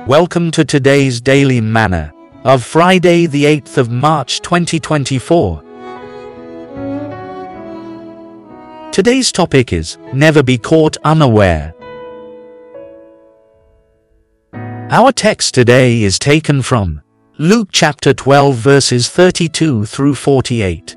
Welcome to today's Daily Manna of Friday the 8th of March 2024. Today's topic is Never Be Caught Unaware. Our text today is taken from Luke chapter 12 verses 32 through 48.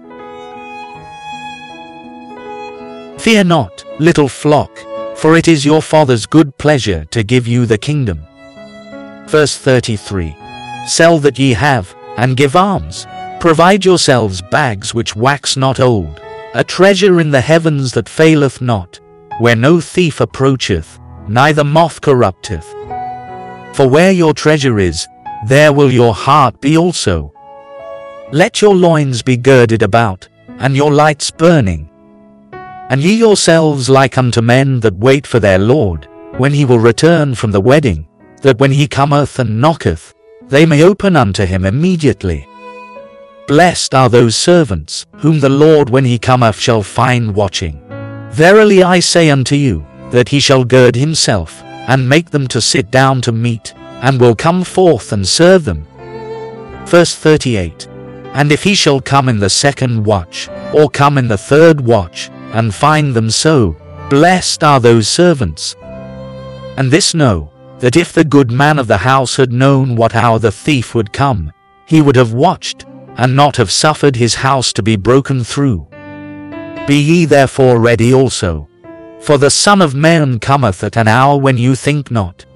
Fear not, little flock, for it is your Father's good pleasure to give you the kingdom. Verse 33. Sell that ye have, and give alms. Provide yourselves bags which wax not old, a treasure in the heavens that faileth not, where no thief approacheth, neither moth corrupteth. For where your treasure is, there will your heart be also. Let your loins be girded about, and your lights burning. And ye yourselves like unto men that wait for their Lord, when he will return from the wedding, that when he cometh and knocketh, they may open unto him immediately. Blessed are those servants, whom the Lord when he cometh shall find watching. Verily I say unto you, that he shall gird himself, and make them to sit down to meat, and will come forth and serve them. Verse 38. And if he shall come in the second watch, or come in the third watch, and find them so, blessed are those servants. And this know, that if the good man of the house had known what hour the thief would come, he would have watched, and not have suffered his house to be broken through. Be ye therefore ready also, for the Son of Man cometh at an hour when you think not.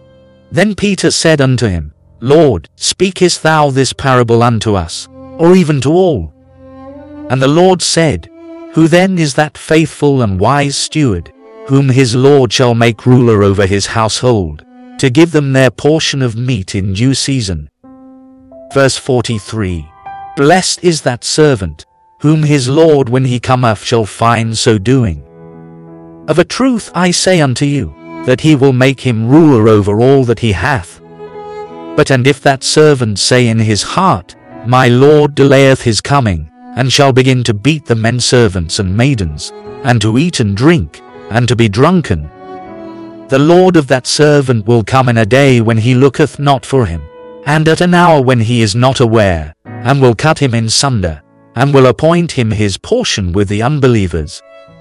Then Peter said unto him, Lord, speakest thou this parable unto us, or even to all? And the Lord said, Who then is that faithful and wise steward, whom his Lord shall make ruler over his household, to give them their portion of meat in due season? Verse 43. Blessed is that servant, whom his Lord when he cometh shall find so doing. Of a truth I say unto you, that he will make him ruler over all that he hath. But and if that servant say in his heart, My Lord delayeth his coming, and shall begin to beat the men servants and maidens, and to eat and drink, and to be drunken, the Lord of that servant will come in a day when he looketh not for him, and at an hour when he is not aware, and will cut him in sunder, and will appoint him his portion with the unbelievers.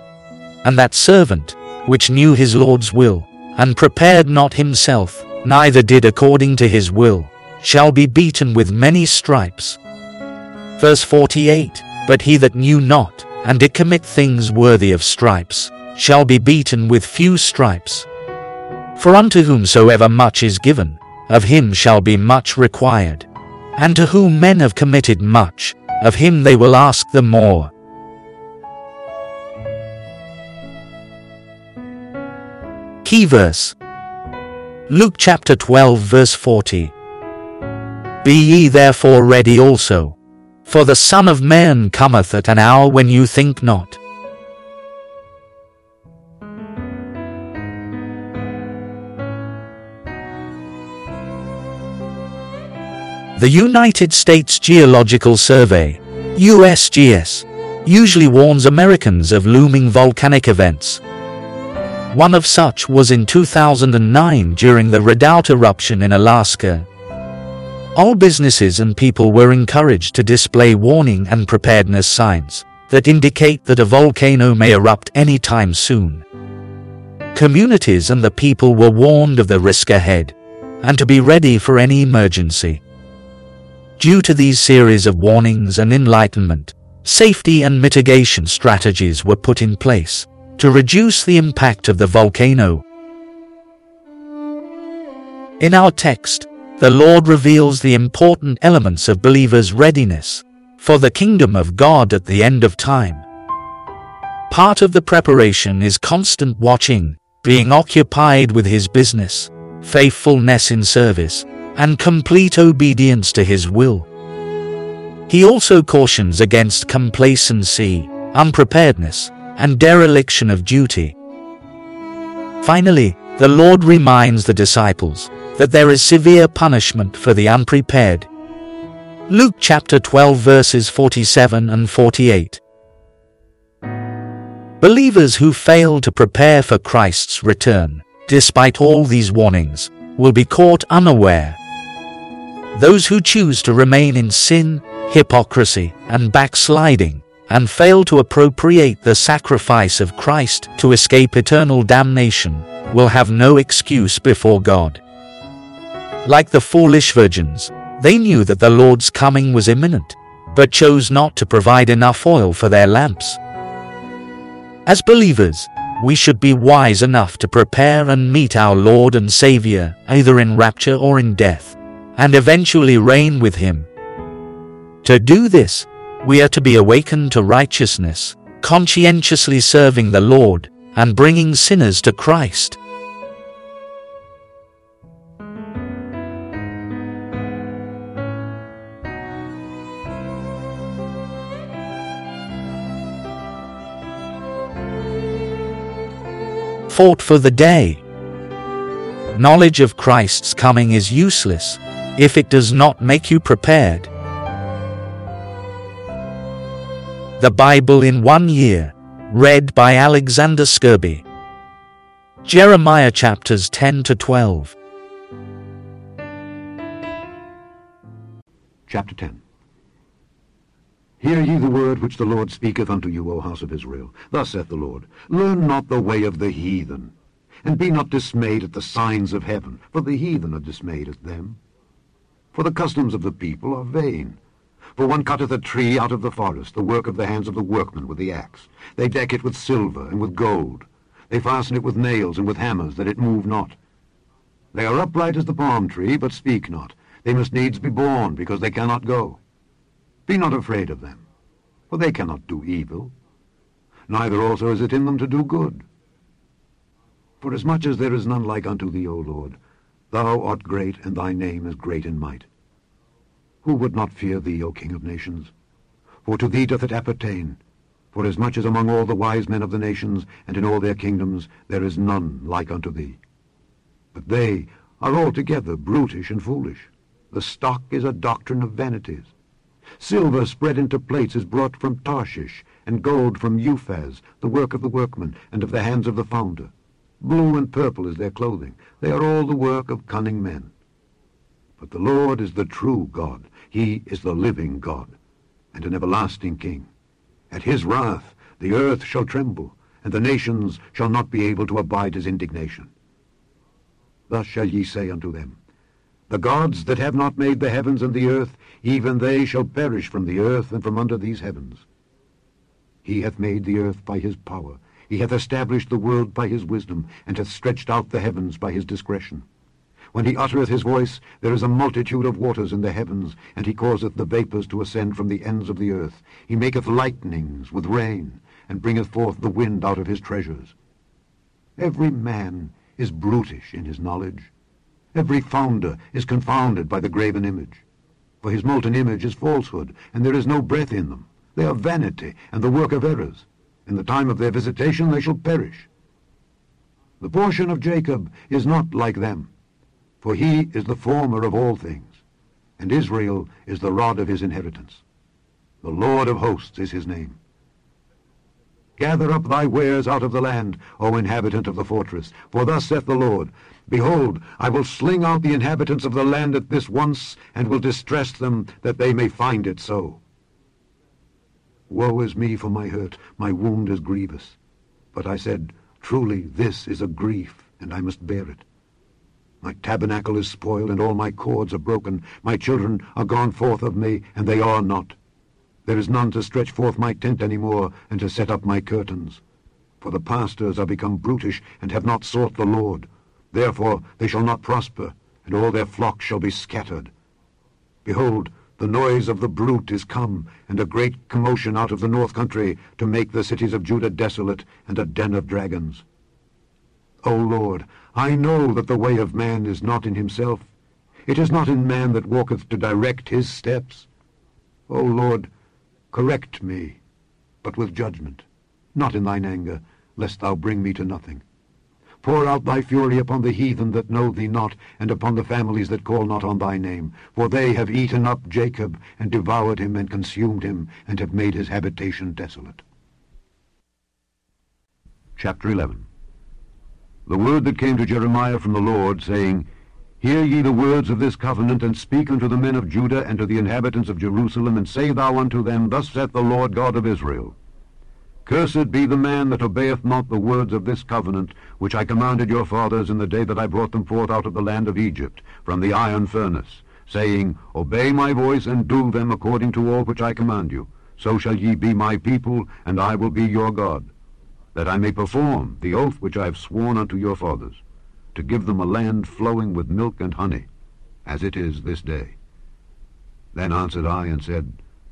And that servant, which knew his Lord's will, and prepared not himself, neither did according to his will, shall be beaten with many stripes. Verse 48. But he that knew not, and did commit things worthy of stripes, shall be beaten with few stripes. For unto whomsoever much is given, of him shall be much required. And to whom men have committed much, of him they will ask the more. Key verse. Luke chapter 12 verse 40. Be ye therefore ready also, for the Son of Man cometh at an hour when you think not. The United States Geological Survey, USGS, usually warns Americans of looming volcanic events. One of such was in 2009 during the Redoubt eruption in Alaska. All businesses and people were encouraged to display warning and preparedness signs that indicate that a volcano may erupt any time soon. Communities and the people were warned of the risk ahead, and to be ready for any emergency. Due to these series of warnings and enlightenment, safety and mitigation strategies were put in place to reduce the impact of the volcano. In our text, the Lord reveals the important elements of believers' readiness for the kingdom of God at the end of time. Part of the preparation is constant watching, being occupied with his business, faithfulness in service, and complete obedience to his will. He also cautions against complacency, unpreparedness, and dereliction of duty. Finally, the Lord reminds the disciples that there is severe punishment for the unprepared. Luke chapter 12 verses 47 and 48. Believers who fail to prepare for Christ's return, despite all these warnings, will be caught unaware. Those who choose to remain in sin, hypocrisy, and backsliding, and fail to appropriate the sacrifice of Christ to escape eternal damnation, will have no excuse before God. Like the foolish virgins, they knew that the Lord's coming was imminent, but chose not to provide enough oil for their lamps. As believers, we should be wise enough to prepare and meet our Lord and Savior, either in rapture or in death, and eventually reign with Him. To do this, we are to be awakened to righteousness, conscientiously serving the Lord, and bringing sinners to Christ. Thought for the day. Knowledge of Christ's coming is useless if it does not make you prepared. The Bible in 1 year, read by Alexander Skirby. Jeremiah chapters 10 to 12. Chapter 10. Hear ye the word which the Lord speaketh unto you, O house of Israel. Thus saith the Lord, Learn not the way of the heathen, and be not dismayed at the signs of heaven, for the heathen are dismayed at them. For the customs of the people are vain. For one cutteth a tree out of the forest, the work of the hands of the workman with the axe. They deck it with silver and with gold. They fasten it with nails and with hammers, that it move not. They are upright as the palm tree, but speak not. They must needs be born, because they cannot go. Be not afraid of them, for they cannot do evil, neither also is it in them to do good. Forasmuch as there is none like unto thee, O Lord, thou art great, and thy name is great in might. Who would not fear thee, O King of nations? For to thee doth it appertain. Forasmuch as among all the wise men of the nations, and in all their kingdoms, there is none like unto thee. But they are altogether brutish and foolish. The stock is a doctrine of vanities. Silver spread into plates is brought from Tarshish, and gold from Uphaz, the work of the workman, and of the hands of the founder. Blue and purple is their clothing. They are all the work of cunning men. But the Lord is the true God. He is the living God, and an everlasting King. At his wrath the earth shall tremble, and the nations shall not be able to abide his indignation. Thus shall ye say unto them, The gods that have not made the heavens and the earth, even they shall perish from the earth and from under these heavens. He hath made the earth by his power. He hath established the world by his wisdom, and hath stretched out the heavens by his discretion. When he uttereth his voice, there is a multitude of waters in the heavens, and he causeth the vapours to ascend from the ends of the earth. He maketh lightnings with rain, and bringeth forth the wind out of his treasures. Every man is brutish in his knowledge. Every founder is confounded by the graven image. For his molten image is falsehood, and there is no breath in them. They are vanity, and the work of errors. In the time of their visitation they shall perish. The portion of Jacob is not like them, for he is the former of all things, and Israel is the rod of his inheritance. The Lord of hosts is his name. Gather up thy wares out of the land, O inhabitant of the fortress, for thus saith the Lord, Behold, I will sling out the inhabitants of the land at this once, and will distress them, that they may find it so. Woe is me for my hurt, my wound is grievous. But I said, Truly this is a grief, and I must bear it. My tabernacle is spoiled, and all my cords are broken. My children are gone forth of me, and they are not. There is none to stretch forth my tent any more, and to set up my curtains. For the pastors are become brutish, and have not sought the Lord. Therefore they shall not prosper, and all their flocks shall be scattered. Behold, the noise of the brute is come, and a great commotion out of the north country, to make the cities of Judah desolate, and a den of dragons. O Lord, I know that the way of man is not in himself. It is not in man that walketh to direct his steps. O Lord, correct me, but with judgment, not in thine anger, lest thou bring me to nothing. Pour out thy fury upon the heathen that know thee not, and upon the families that call not on thy name. For they have eaten up Jacob, and devoured him, and consumed him, and have made his habitation desolate. Chapter 11. The word that came to Jeremiah from the Lord, saying, Hear ye the words of this covenant, and speak unto the men of Judah and to the inhabitants of Jerusalem, and say thou unto them, Thus saith the Lord God of Israel, Cursed be the man that obeyeth not the words of this covenant, which I commanded your fathers in the day that I brought them forth out of the land of Egypt, from the iron furnace, saying, Obey my voice, and do them according to all which I command you. So shall ye be my people, and I will be your God, that I may perform the oath which I have sworn unto your fathers, to give them a land flowing with milk and honey, as it is this day. Then answered I and said,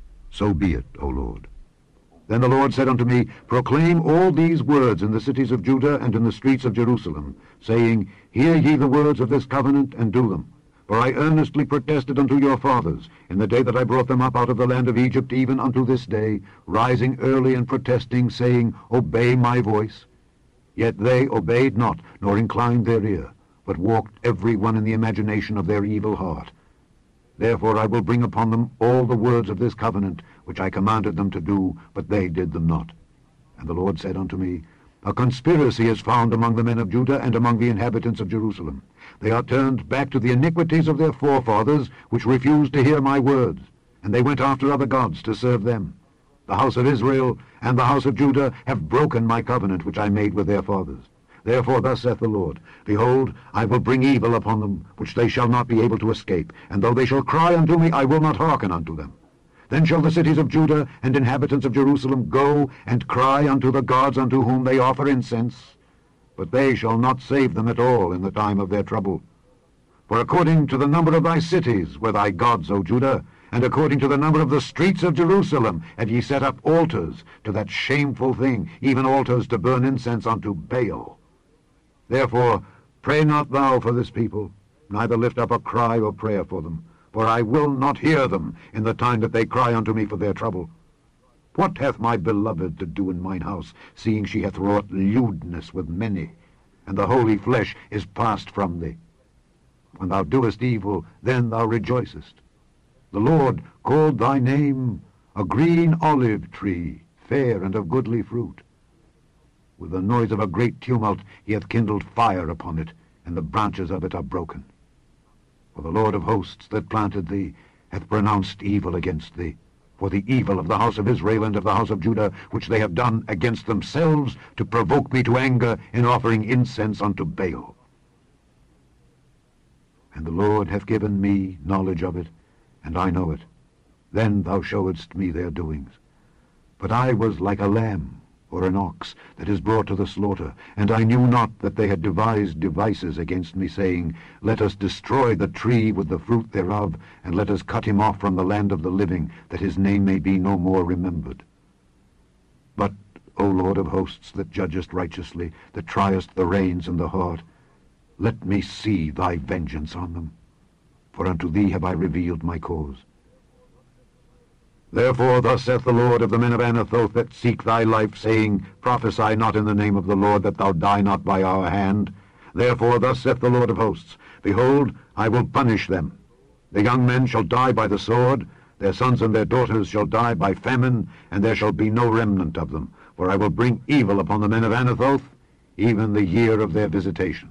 So be it, O Lord. Then the Lord said unto me, Proclaim all these words in the cities of Judah and in the streets of Jerusalem, saying, Hear ye the words of this covenant, and do them. For I earnestly protested unto your fathers, in the day that I brought them up out of the land of Egypt, even unto this day, rising early and protesting, saying, Obey my voice. Yet they obeyed not, nor inclined their ear, but walked every one in the imagination of their evil heart. Therefore I will bring upon them all the words of this covenant, which I commanded them to do, but they did them not. And the Lord said unto me, A conspiracy is found among the men of Judah and among the inhabitants of Jerusalem. They are turned back to the iniquities of their forefathers, which refused to hear my words, and they went after other gods to serve them. The house of Israel and the house of Judah have broken my covenant which I made with their fathers. Therefore thus saith the Lord, Behold, I will bring evil upon them, which they shall not be able to escape, and though they shall cry unto me, I will not hearken unto them. Then shall the cities of Judah and inhabitants of Jerusalem go and cry unto the gods unto whom they offer incense, but they shall not save them at all in the time of their trouble. For according to the number of thy cities were thy gods, O Judah, and according to the number of the streets of Jerusalem have ye set up altars to that shameful thing, even altars to burn incense unto Baal. Therefore pray not thou for this people, neither lift up a cry or prayer for them, for I will not hear them in the time that they cry unto me for their trouble. What hath my beloved to do in mine house, seeing she hath wrought lewdness with many, and the holy flesh is passed from thee? When thou doest evil, then thou rejoicest. The Lord called thy name a green olive tree, fair and of goodly fruit. With the noise of a great tumult he hath kindled fire upon it, and the branches of it are broken. For the Lord of hosts that planted thee hath pronounced evil against thee, for the evil of the house of Israel and of the house of Judah, which they have done against themselves, to provoke me to anger in offering incense unto Baal. And the Lord hath given me knowledge of it, and I know it. Then thou showedst me their doings. But I was like a lamb or an ox that is brought to the slaughter, and I knew not that they had devised devices against me, saying, Let us destroy the tree with the fruit thereof, and let us cut him off from the land of the living, that his name may be no more remembered. But, O Lord of hosts, that judgest righteously, that triest the reins and the heart, let me see thy vengeance on them, for unto thee have I revealed my cause. Therefore thus saith the Lord of the men of Anathoth that seek thy life, saying, Prophesy not in the name of the Lord, that thou die not by our hand. Therefore thus saith the Lord of hosts, Behold, I will punish them. The young men shall die by the sword, their sons and their daughters shall die by famine, and there shall be no remnant of them. For I will bring evil upon the men of Anathoth, even the year of their visitation.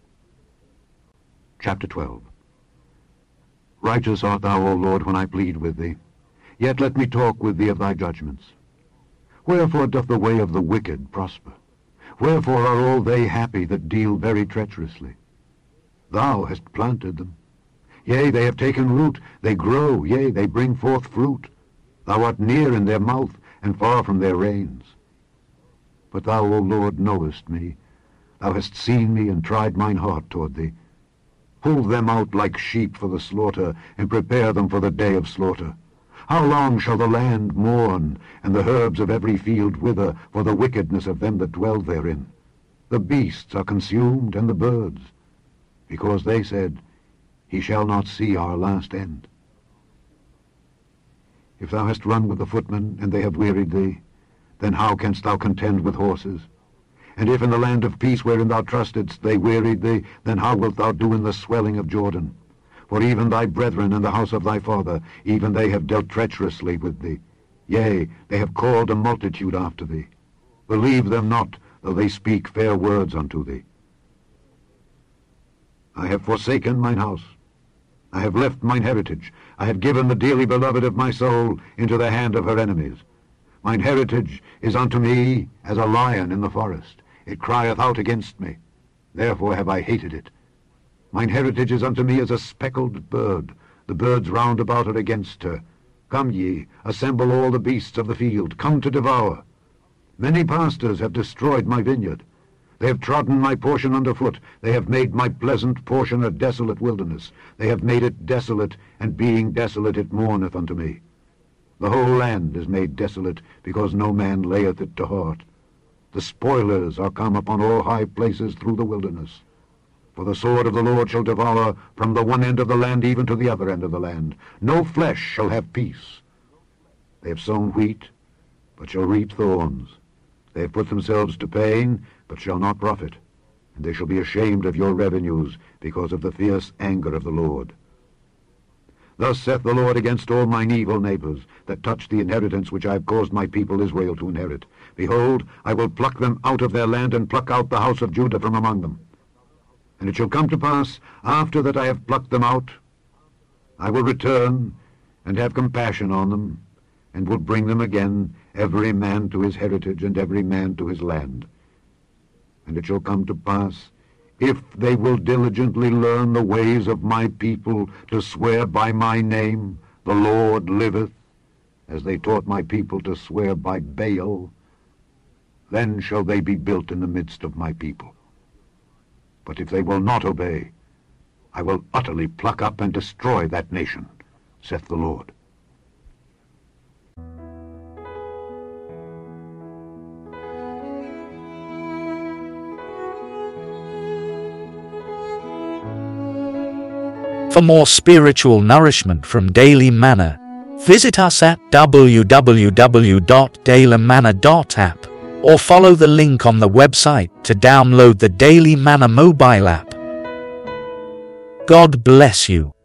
Chapter 12. Righteous art thou, O Lord, when I plead with thee. Yet let me talk with thee of thy judgments. Wherefore doth the way of the wicked prosper? Wherefore are all they happy that deal very treacherously? Thou hast planted them. Yea, they have taken root, they grow, yea, they bring forth fruit. Thou art near in their mouth, and far from their reins. But thou, O Lord, knowest me. Thou hast seen me, and tried mine heart toward thee. Pull them out like sheep for the slaughter, and prepare them for the day of slaughter. How long shall the land mourn, and the herbs of every field wither, for the wickedness of them that dwell therein? The beasts are consumed, and the birds, because they said, He shall not see our last end. If thou hast run with the footmen, and they have wearied thee, then how canst thou contend with horses? And if in the land of peace wherein thou trustedst they wearied thee, then how wilt thou do in the swelling of Jordan? For even thy brethren in the house of thy father, even they have dealt treacherously with thee. Yea, they have called a multitude after thee. Believe them not, though they speak fair words unto thee. I have forsaken mine house. I have left mine heritage. I have given the dearly beloved of my soul into the hand of her enemies. Mine heritage is unto me as a lion in the forest. It crieth out against me. Therefore have I hated it. Mine heritage is unto me as a speckled bird. The birds round about are against her. Come ye, assemble all the beasts of the field. Come to devour. Many pastors have destroyed my vineyard. They have trodden my portion under foot. They have made my pleasant portion a desolate wilderness. They have made it desolate, and being desolate it mourneth unto me. The whole land is made desolate, because no man layeth it to heart. The spoilers are come upon all high places through the wilderness. For the sword of the Lord shall devour from the one end of the land even to the other end of the land. No flesh shall have peace. They have sown wheat, but shall reap thorns. They have put themselves to pain, but shall not profit. And they shall be ashamed of your revenues, because of the fierce anger of the Lord. Thus saith the Lord against all mine evil neighbors, that touch the inheritance which I have caused my people Israel to inherit. Behold, I will pluck them out of their land, and pluck out the house of Judah from among them. And it shall come to pass, after that I have plucked them out, I will return, and have compassion on them, and will bring them again, every man to his heritage, and every man to his land. And it shall come to pass, if they will diligently learn the ways of my people, to swear by my name, the Lord liveth, as they taught my people to swear by Baal, then shall they be built in the midst of my people. But if they will not obey, I will utterly pluck up and destroy that nation, saith the Lord. For more spiritual nourishment from Daily Manna, visit us at www.dailymanna.app or follow the link on the website to download the Daily Manna mobile app. God bless you.